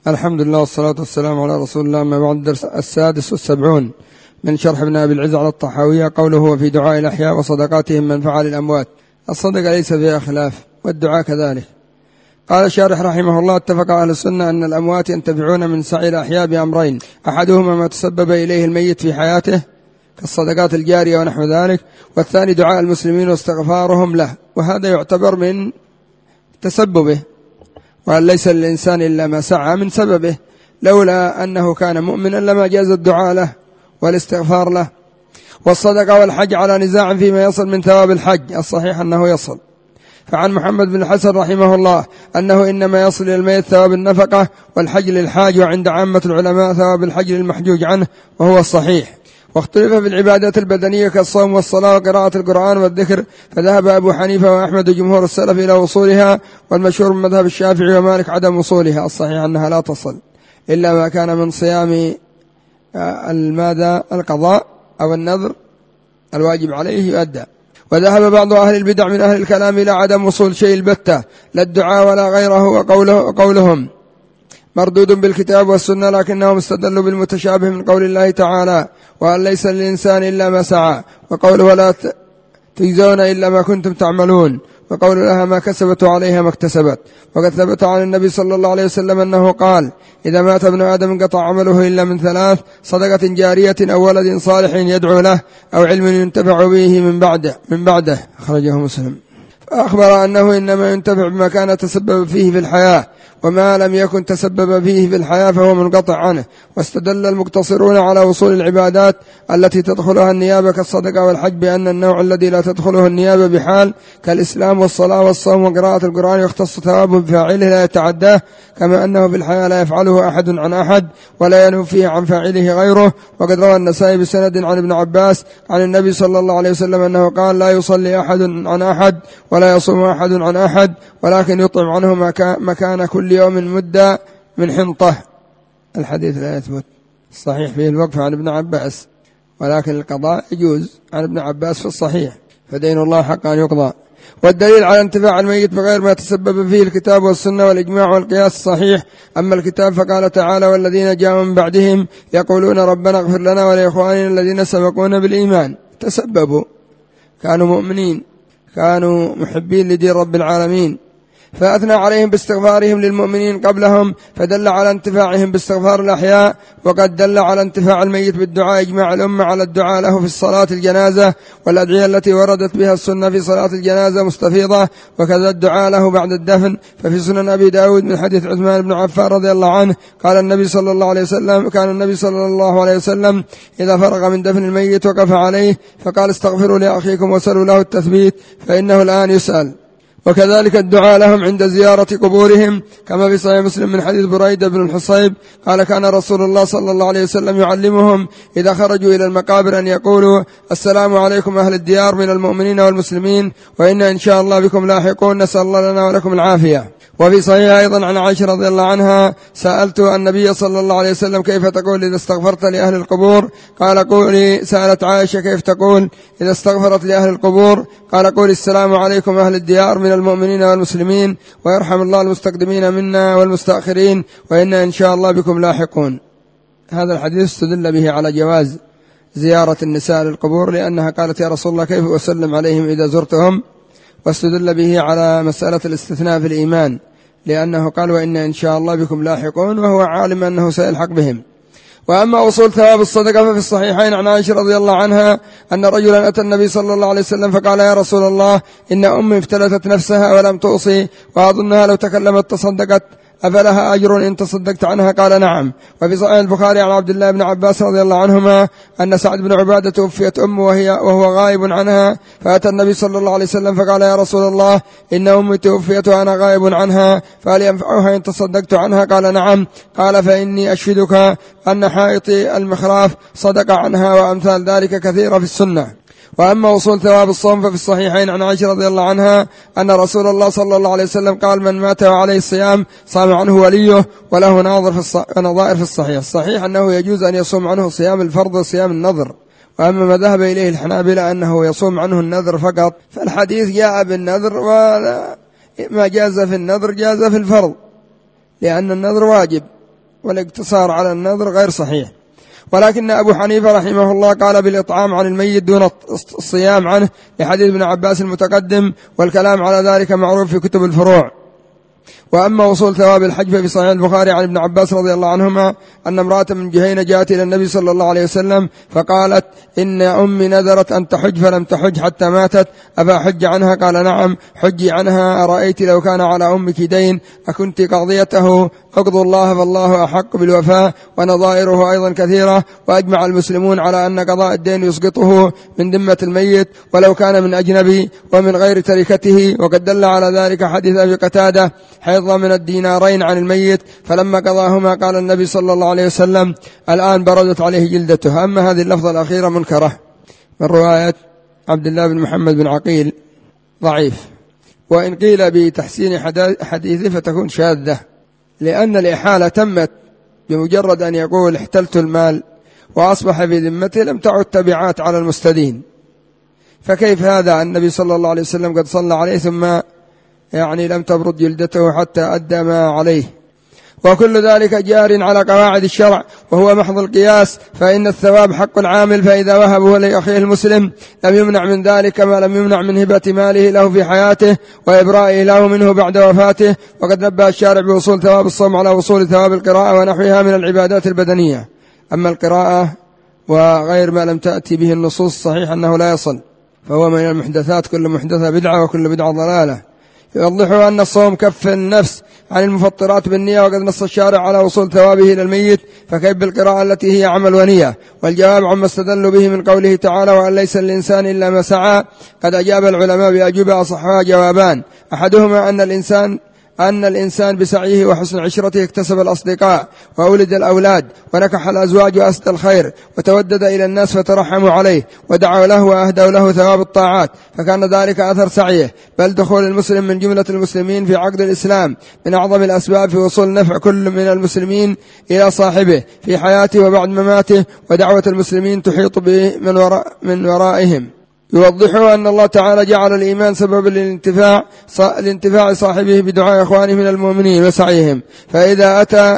الحمد لله والصلاة والسلام على رسول الله. ما بعد الدرس 76 من شرح ابن أبي العز على الطحاوية. قوله وفي دعاء الأحياء وصدقاتهم منفعة للأموات. الصدقة ليس فيها خلاف والدعاء كذلك. قال الشارح رحمه الله: اتفق أهل السنة أن الأموات ينتفعون من سعي الأحياء بأمرين: أحدهما ما تسبب إليه الميت في حياته كالصدقات الجارية ونحو ذلك، والثاني دعاء المسلمين واستغفارهم له، وهذا يعتبر من تسببه، وأن ليس للإنسان إلا ما سعى من سببه، لولا أنه كان مؤمنا لما جاز الدعاء له والاستغفار له. والصدقة والحج على نزاع فيما يصل من ثواب الحج، الصحيح أنه يصل. فعن محمد بن الحسن رحمه الله أنه إنما يصل إلى الميت ثواب النفقة والحج للحاج، وعند عامة العلماء ثواب الحج للمحجوج عنه، وهو الصحيح. واختلف في العبادات البدنية كالصوم والصلاة وقراءة القرآن والذكر، فذهب أبو حنيفة وأحمد وجمهور السلف إلى وصولها، والمشهور من مذهب الشافعي ومالك عدم وصولها، الصحيح أنها لا تصل إلا ما كان من صيام القضاء أو النذر الواجب عليه يؤدى. وذهب بعض أهل البدع من أهل الكلام إلى عدم وصول شيء البتة، لا الدعاء ولا غيره، وقولهم مردود بالكتاب والسنة، لكنهم استدلوا بالمتشابه من قول الله تعالى: وأن ليس للإنسان إلا ما سعى، وقوله ولا تجزون إلا ما كنتم تعملون، وقول لها ما كسبت وعليها ما اكتسبت. وقد ثبت عن النبي صلى الله عليه وسلم أنه قال: إذا مات ابن آدم انقطع عمله إلا من ثلاث: صدقة جارية أو ولد صالح يدعو له أو علم ينتفع به من بعده أخرجه مسلم. فأخبر أنه إنما ينتفع بما كان تسبب فيه في الحياة، وما لم يكن تسبب فيه في الحياة فهو منقطع عنه. واستدل المقتصرون على وصول العبادات التي تدخلها النيابة كالصدقة والحج بأن النوع الذي لا تدخله النيابة بحال كالإسلام والصلاة والصوم وقراءة القرآن يختص ثوابه بفاعله لا يتعداه، كما أنه في الحياة لا يفعله أحد عن أحد ولا ينهو فيه عن فاعله غيره. وقد روى النسائي بسند عن ابن عباس عن النبي صلى الله عليه وسلم أنه قال: لا يصلي أحد عن أحد ولا يصوم أحد عن أحد، ولكن يطعم عنه مكان كل يوم مدة من حنطة. الحديث لا يثبت، الصحيح فيه الوقف عن ابن عباس، ولكن القضاء يجوز عن ابن عباس في الصحيح، فدين الله حق أن يقضى. والدليل على انتفاع الميت بغير ما تسبب فيه الكتاب والسنة والإجماع والقياس الصحيح. أما الكتاب فقال تعالى: والذين جاءوا من بعدهم يقولون ربنا اغفر لنا ولإخواننا الذين سبقونا بالإيمان. تسببوا، كانوا مؤمنين، كانوا محبين لدين رب العالمين، فأثنى عليهم باستغفارهم للمؤمنين قبلهم، فدل على انتفاعهم باستغفار الأحياء. وقد دل على انتفاع الميت بالدعاء إجماع الأمة على الدعاء له في الصلاة الجنازة، والأدعية التي وردت بها السنة في صلاة الجنازة مستفيضة، وكذا الدعاء له بعد الدفن. ففي سنن أبي داود من حديث عثمان بن عفان رضي الله عنه قال النبي صلى الله عليه وسلم: كان النبي صلى الله عليه وسلم إذا فرغ من دفن الميت وقف عليه فقال: استغفروا لأخيكم وسلوا له التثبيت فإنه الآن يسأل. وكذلك الدعاء لهم عند زيارة قبورهم، كما في صحيح مسلم من حديث بريدة بن الحصيب قال: كان رسول الله صلى الله عليه وسلم يعلمهم إذا خرجوا إلى المقابر أن يقولوا: السلام عليكم أهل الديار من المؤمنين والمسلمين، وإنا إن شاء الله بكم لاحقون، نسأل الله لنا ولكم العافية. وفي صحيح أيضا عن عائشة رضي الله عنها: سألت النبي صلى الله عليه وسلم: كيف تقول إذا استغفرت لأهل القبور؟ قال: قولي. سألت عائشة: كيف تقول إذا استغفرت لأهل القبور؟ قال: قولي: السلام عليكم أهل الديار من المؤمنين والمسلمين، ويرحم الله المستقدمين منا والمستأخرين، وإنا إن شاء الله بكم لاحقون. هذا الحديث استدل به على جواز زيارة النساء للقبور، لأنها قالت: يا رسول الله كيف أسلم عليهم إذا زرتهم؟ واستدل به على مسألة الاستثناء في الإيمان، لأنه قال: وإنا إن شاء الله بكم لاحقون، وهو عالم أنه سيلحق بهم. وأما وصول ثواب الصدقة ففي الصحيحين عن عائشة رضي الله عنها أن رجلا أتى النبي صلى الله عليه وسلم فقال: يا رسول الله، إن أمي افتلتت نفسها ولم توصي، وأظنها لو تكلمت تصدقت، أفلها أجر إن تصدقت عنها؟ قال: نعم. وفي صحيح البخاري عن عبد الله بن عباس رضي الله عنهما أن سعد بن عبادة توفيت أمه وهو غائب عنها، فأتى النبي صلى الله عليه وسلم فقال: يا رسول الله، إن أمي توفيت وأنا غائب عنها، فهل ينفعها إن تصدقت عنها؟ قال: نعم. قال: فإني أشهدك أن حائطي المخراف صدق عنها، وأمثال ذلك كثيرة في السنة. وأما وصول ثواب الصوم ففي الصحيحين عن عائشة رضي الله عنها أن رسول الله صلى الله عليه وسلم قال: من مات وعليه الصيام صام عنه وليه وله نظائر في الصحيح. الصحيح أنه يجوز أن يصوم عنه صيام الفرض وصيام النذر. وأما ما ذهب إليه الحنابلة أنه يصوم عنه النذر فقط، فالحديث جاء بالنذر، وما جاز في النذر جاز في الفرض، لأن النذر واجب والاقتصار على النذر غير صحيح. ولكن أبو حنيفة رحمه الله قال بالإطعام عن الميت دون الصيام عنه لحديث ابن عباس المتقدم، والكلام على ذلك معروف في كتب الفروع. وأما وصول ثواب الحج ففي صحيح البخاري عن ابن عباس رضي الله عنهما أن امرأة من جهينة جاءت إلى النبي صلى الله عليه وسلم فقالت: إن أمي نذرت أن تحج فلم تحج حتى ماتت، أفأحج عنها؟ قال: نعم، حجي عنها. أرأيت لو كان على أمك دين أكنت قضيته؟ اقضوا الله فالله أحق بالوفاء. ونظائره أيضا كثيرة، وأجمع المسلمون على أن قضاء الدين يسقطه من ذمة الميت ولو كان من أجنبي ومن غير تركته. وقد دل على ذلك حديث أبي قتادة حيث ضمن الدينارين عن الميت، فلما قضاهما قال النبي صلى الله عليه وسلم: الآن بردت عليه جلدته. أما هذه اللفظة الأخيرة منكرة من رواية عبد الله بن محمد بن عقيل ضعيف، وإن قيل بتحسين حديثه فتكون شاذة، لأن الإحالة تمت بمجرد أن يقول احتلت المال وأصبح في ذمته، لم تعد تبعات على المستدين. فكيف هذا؟ النبي صلى الله عليه وسلم قد صلى عليه ثم لم تبرد جلدته حتى أدى ما عليه. وكل ذلك جار على قواعد الشرع وهو محض القياس، فإن الثواب حق العامل، فإذا وهبه لأخيه المسلم لم يمنع من ذلك كما لم يمنع من هبة ماله له في حياته وإبرائه له منه بعد وفاته. وقد نبه الشارع بوصول ثواب الصوم على وصول ثواب القراءة ونحوها من العبادات البدنية. أما القراءة وغير ما لم تأتي به النصوص الصحيحة أنه لا يصل، فهو من المحدثات، كل محدثة بدعة وكل بدعة ضلالة. يوضح أن الصوم كف النفس عن المفطرات بالنية، وقد نص الشارع على وصول ثوابه إلى الميت، فكيف بالقراءة التي هي عمل ونية؟ والجواب عما استدلوا به من قوله تعالى: وأن ليس للإنسان إلا ما سعى. قد أجاب العلماء بأجوبة أصحها جوابان: أحدهما أن الإنسان بسعيه وحسن عشرته اكتسب الأصدقاء وأولد الأولاد ونكح الأزواج وأسد الخير وتودد إلى الناس فترحموا عليه ودعوا له وأهدوا له ثواب الطاعات، فكان ذلك أثر سعيه. بل دخول المسلم من جملة المسلمين في عقد الإسلام من أعظم الأسباب في وصول نفع كل من المسلمين إلى صاحبه في حياته وبعد مماته، ودعوة المسلمين تحيط به من ورائهم. يوضحه أن الله تعالى جعل الإيمان سببا لانتفاع صاحبه بدعاء إخوانه من المؤمنين وسعيهم، فإذا أتى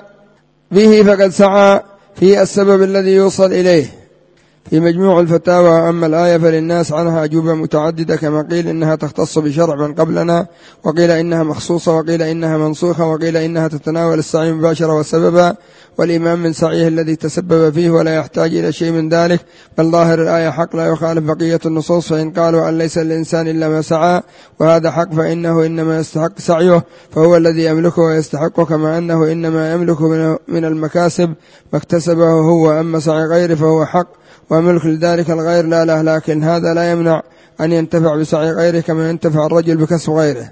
به فقد سعى في السبب الذي يوصل إليه. في مجموع الفتاوى. أما الآية فللناس عنها أجوبة متعددة، كما قيل إنها تختص بشرع من قبلنا، وقيل إنها مخصوصة، وقيل إنها منسوخة، وقيل إنها تتناول السعي مباشرة وسببا، والإمام من سعيه الذي تسبب فيه ولا يحتاج إلى شيء من ذلك، بل ظاهر الآية حق لا يخالف بقية النصوص. فإن قالوا أن ليس للإنسان إلا ما سعى وهذا حق، فإنه إنما يستحق سعيه فهو الذي يملكه ويستحقه، كما أنه إنما يملك من المكاسب ما اكتسبه هو، أما سعي غيره فهو حق وملك لذلك الغير لا له، لكن هذا لا يمنع أن ينتفع بسعي غيره كما ينتفع الرجل بكسب غيره،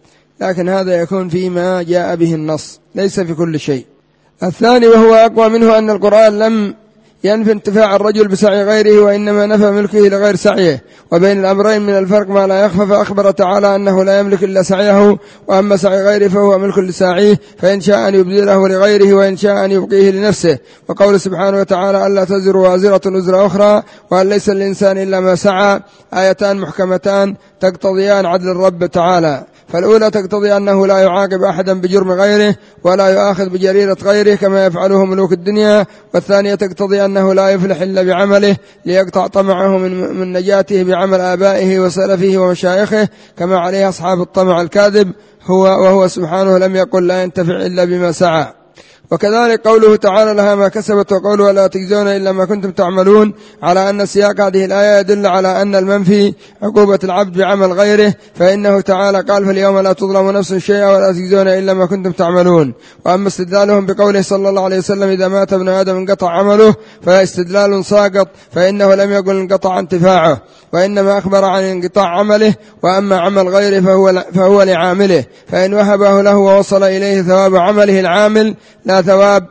لكن هذا يكون فيما جاء به النص ليس في كل شيء. الثاني وهو أقوى منه أن القرآن لم ينفي انتفاع الرجل بسعي غيره، وإنما نفى ملكه لغير سعيه، وبين الأمرين من الفرق ما لا يخفى، فأخبر تعالى أنه لا يملك إلا سعيه، وأما سعي غيره فهو ملك لساعيه، فإن شاء أن يبذله لغيره وإن شاء أن يبقيه لنفسه. وقول سبحانه وتعالى: ألا تزر وازرة وزر أخرى، وأن ليس الإنسان إلا ما سعى، آيتان محكمتان تقتضيان عدل الرب تعالى. فالأولى تقتضي أنه لا يعاقب أحدا بجرم غيره ولا يؤاخذ بجريرة غيره كما يفعله ملوك الدنيا، والثانية تقتضي أنه لا يفلح إلا بعمله ليقطع طمعه من نجاته بعمل آبائه وسلفه ومشايخه، كما عليه أصحاب الطمع الكاذب وهو سبحانه لم يقل لا ينتفع إلا بما سعى. وكذلك قوله تعالى: لها ما كسبت، وقوله: لا تجزون إلا ما كنتم تعملون، على أن سياق هذه الآية يدل على أن المنفي عقوبة العبد بعمل غيره، فإنه تعالى قال: فاليوم لا تظلم نفس شيئا ولا تجزون إلا ما كنتم تعملون. وأما استدلالهم بقوله صلى الله عليه وسلم: إذا مات ابن آدم انقطع عمله، فاستدلال ساقط، فإنه لم يقل انقطع انتفاعه، وإنما أخبر عن انقطاع عمله. وأما عمل غيره فهو لعامله، فإن وهبه له ووصل إليه ثواب عمله العامل لا ثواب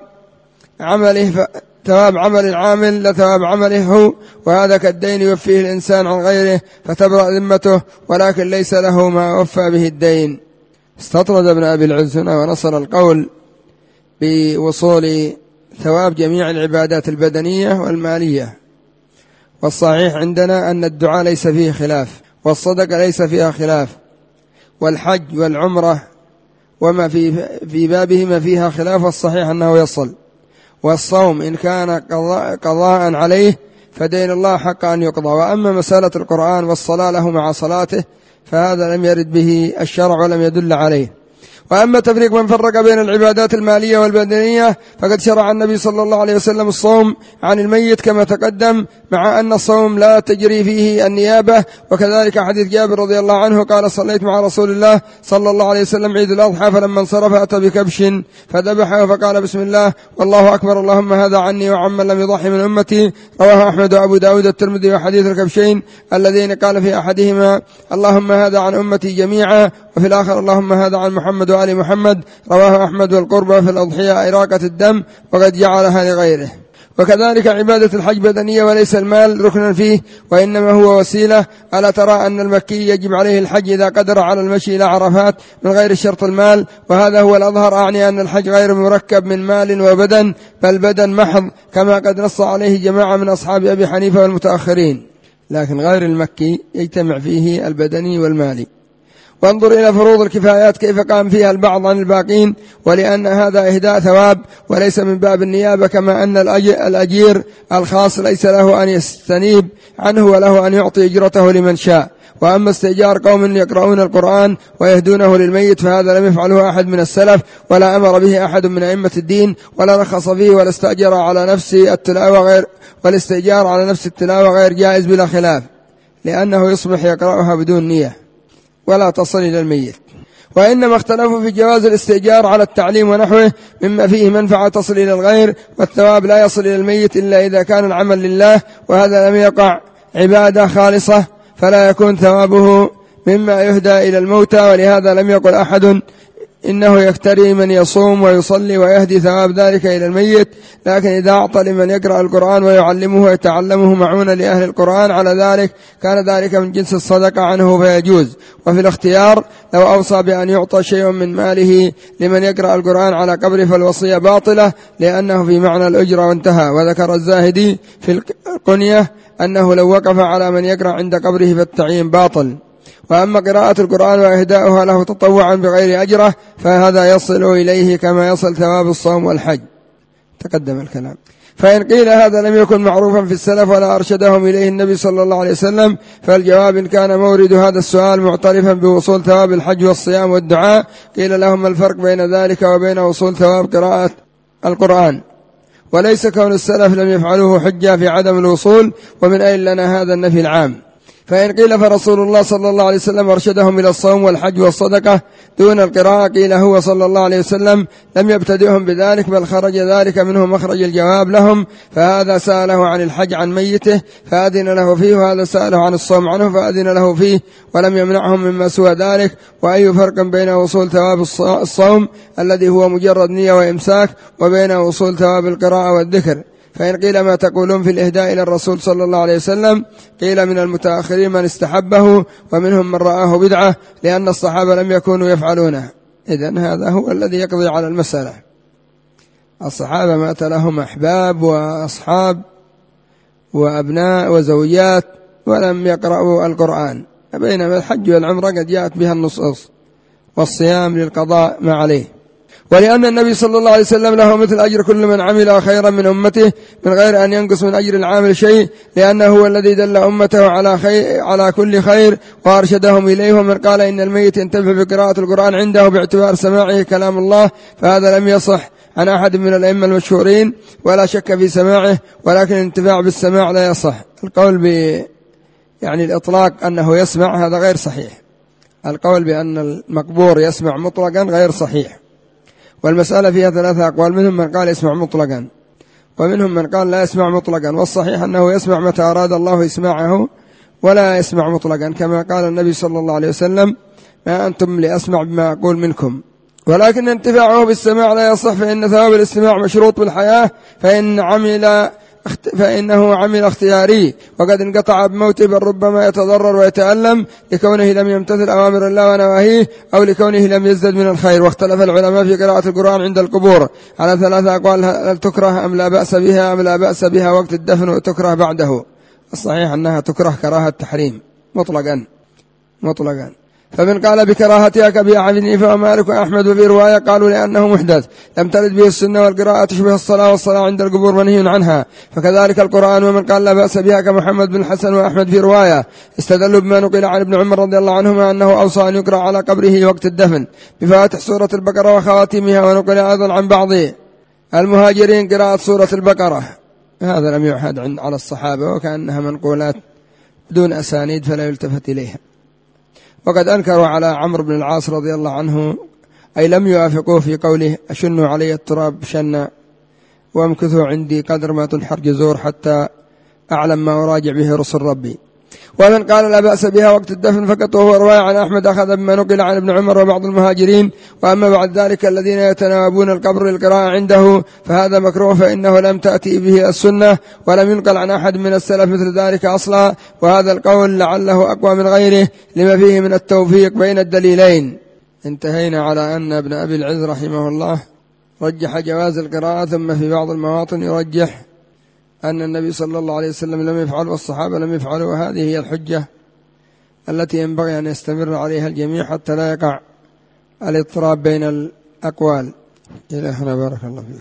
عمل العامل لا ثواب عمله هو، وهذا كالدين يوفيه الإنسان عن غيره فتبرأ ذمته، ولكن ليس له ما وفى به الدين. استطرد ابن أبي العز هنا ونصر القول بوصول ثواب جميع العبادات البدنية والمالية، والصحيح عندنا أن الدعاء ليس فيه خلاف، والصدقة ليس فيها خلاف، والحج والعمرة وما في بابهما فيها خلاف، والصحيح أنه يصل. والصوم إن كان قضاء عليه فدين الله حق أن يقضى. وأما مسألة القرآن والصلاة له مع صلاته فهذا لم يرد به الشرع ولم يدل عليه. وأما تفريق من فرق بين العبادات المالية والبدنية فقد شرع النبي صلى الله عليه وسلم الصوم عن الميت كما تقدم، مع أن الصوم لا تجري فيه النيابة. وكذلك حديث جابر رضي الله عنه قال: صليت مع رسول الله صلى الله عليه وسلم عيد الأضحى، فلما انصرف أتى بكبش فذبحه فقال: بسم الله والله أكبر، اللهم هذا عني وعمن لم يضحي من أمتي. رواه أحمد وأبو داود الترمذي. وحديث الكبشين اللذين قال في أحدهما: اللهم هذا عن أمتي جميعا، وفي الآخر: اللهم هذا عن محمد وآل محمد. رواه أحمد. والقربة في الأضحية إراقة الدم، وقد جعلها لغيره. وكذلك عبادة الحج بدنية وليس المال ركنا فيه، وإنما هو وسيلة. ألا ترى أن المكي يجب عليه الحج إذا قدر على المشي إلى عرفات من غير شرط المال؟ وهذا هو الأظهر. أعني أن الحج غير مركب من مال وبدن، بل بدن محض، كما قد نص عليه جماعة من أصحاب أبي حنيفة والمتأخرين، لكن غير المكي يجتمع فيه البدني والمالي. وانظر إلى فروض الكفايات كيف قام فيها البعض عن الباقين، ولأن هذا إهداء ثواب وليس من باب النيابة، كما أن الأجير الخاص ليس له أن يستنيب عنه وله أن يعطي أجرته لمن شاء. وأما استئجار قوم يقرؤون القرآن ويهدونه للميت فهذا لم يفعله أحد من السلف، ولا أمر به أحد من أئمة الدين، ولا رخص فيه، ولا استأجر على نفس التلاوة غير، والاستئجار على نفس التلاوة غير جائز بلا خلاف، لأنه يصبح يقرأها بدون نية ولا تصل إلى الميت. وإنما اختلفوا في جواز الاستئجار على التعليم ونحوه مما فيه منفعة تصل إلى الغير، والثواب لا يصل إلى الميت إلا إذا كان العمل لله، وهذا لم يقع عبادة خالصة فلا يكون ثوابه مما يهدى إلى الموتى. ولهذا لم يقل أحد إنه يفتري من يصوم ويصلي ويهدي ثواب ذلك إلى الميت، لكن إذا أعطى لمن يقرأ القرآن ويعلمه ويتعلمه معونة لأهل القرآن على ذلك كان ذلك من جنس الصدقة عنه فيجوز. وفي الاختيار لو أوصى بأن يعطى شيء من ماله لمن يقرأ القرآن على قبره فالوصية باطلة، لأنه في معنى الأجرة وانتهى. وذكر الزاهدي في القنية أنه لو وقف على من يقرأ عند قبره فالتعيين باطل. وأما قراءة القرآن وإهداؤها له تطوعا بغير أجرة فهذا يصل إليه كما يصل ثواب الصوم والحج، تقدم الكلام. فإن قيل هذا لم يكن معروفا في السلف ولا أرشدهم إليه النبي صلى الله عليه وسلم، فالجواب إن كان مورد هذا السؤال معترفا بوصول ثواب الحج والصيام والدعاء قيل لهم الفرق بين ذلك وبين وصول ثواب قراءة القرآن، وليس كون السلف لم يفعلوه حجة في عدم الوصول. ومن أين لنا هذا النفي العام؟ فإن قيل فرسول الله صلى الله عليه وسلم أرشدهم إلى الصوم والحج والصدقة دون القراءة قيل هو صلى الله عليه وسلم لم يبتدئهم بذلك، بل خرج ذلك منه مخرج الجواب لهم. فهذا سأله عن الحج عن ميته فأذن له فيه، وهذا سأله عن الصوم عنه فأذن له فيه، ولم يمنعهم مما سوى ذلك. وأي فرق بين وصول ثواب الصوم الذي هو مجرد نية وإمساك وبين وصول ثواب القراءة والذكر؟ فإن قيل ما تقولون في الإهداء إلى الرسول صلى الله عليه وسلم قيل من المتأخرين من استحبه، ومنهم من رآه بدعة، لأن الصحابة لم يكونوا يفعلونه. إذن هذا هو الذي يقضي على المسألة. الصحابة مات لهم أحباب وأصحاب وأبناء وزوجات ولم يقرأوا القرآن، بينما الحج والعمرة قد جاءت بها النصوص، والصيام للقضاء ما عليه. ولأن النبي صلى الله عليه وسلم له مثل أجر كل من عمل خيرا من أمته من غير أن ينقص من أجر العامل شيء، لأنه هو الذي دل أمته على كل خير وأرشدهم إليه. ومن قال إن الميت ينتفع بقراءة القرآن عنده باعتبار سماعه كلام الله فهذا لم يصح عن أحد من الأئمة المشهورين، ولا شك في سماعه، ولكن الانتفاع بالسماع لا يصح. القول يعني الإطلاق أنه يسمع هذا غير صحيح. القول بأن المقبور يسمع مطلقا غير صحيح. والمسألة فيها ثلاثة أقوال، منهم من قال يسمع مطلقا، ومنهم من قال لا يسمع مطلقا. والصحيح أنه يسمع متى أراد الله إسماعه ولا يسمع مطلقا، كما قال النبي صلى الله عليه وسلم ما أنتم لأسمع بما أقول منكم. ولكن انتفاعه بالسماع لا يصح، فإن ثواب الاستماع مشروط بالحياة، فإنه عمل اختياري، وقد انقطع بموته، بل ربما يتضرر ويتألم لكونه لم يمتثل أوامر الله ونواهيه أو لكونه لم يزدد من الخير. واختلف العلماء في قراءة القرآن عند القبور على ثلاثة أقوال، هل تكره أم لا بأس بها، أم لا بأس بها وقت الدفن وتكره بعده. الصحيح أنها تكره كراهة التحريم مطلقا. فمن قال بكراهتها كأبي حنيفة ومالك وأحمد وفي رواية قالوا لأنه محدث لم ترد به السنة والقراءة تشبه الصلاة والصلاة عند القبور منهي عنها، فكذلك القرآن. ومن قال لا بأس بها كمحمد بن الحسن وأحمد في رواية استدلوا بما نقل عن ابن عمر رضي الله عنهما أنه أوصى أن يقرأ على قبره وقت الدفن بفواتح سورة البقرة وخواتيمها. ونقل أيضا عن بعض المهاجرين قراءة سورة البقرة، هذا لم يعهد على الصحابة وكأنها منقولات بدون أسانيد فلا يلتفت إليها. وقد أنكروا على عمرو بن العاص رضي الله عنه، أي لم يوافقوه في قوله أشنوا علي التراب شنا وامكثوا عندي قدر ما تنحر جزور حتى أعلم ما أراجع به رسل ربي. ومن قال لا بأس بها وقت الدفن فقط وهو رواية عن أحمد أخذ بما نقل عن ابن عمر وبعض المهاجرين. وأما بعد ذلك الذين يتناوبون القبر للقراءة عنده فهذا مكروه، فإنه لم تأتي به السنة ولم ينقل عن أحد من السلف مثل ذلك أصلا، وهذا القول لعله أقوى من غيره لما فيه من التوفيق بين الدليلين. انتهينا على أن ابن أبي العز رحمه الله رجح جواز القراءة، ثم في بعض المواطن يرجح أن النبي صلى الله عليه وسلم لم يفعل والصحابة لم يفعلوا، وهذه هي الحجة التي ينبغي أن يستمر عليها الجميع حتى لا يقع الاضطراب بين الأقوال. إلى هنا بارك الله فيكم.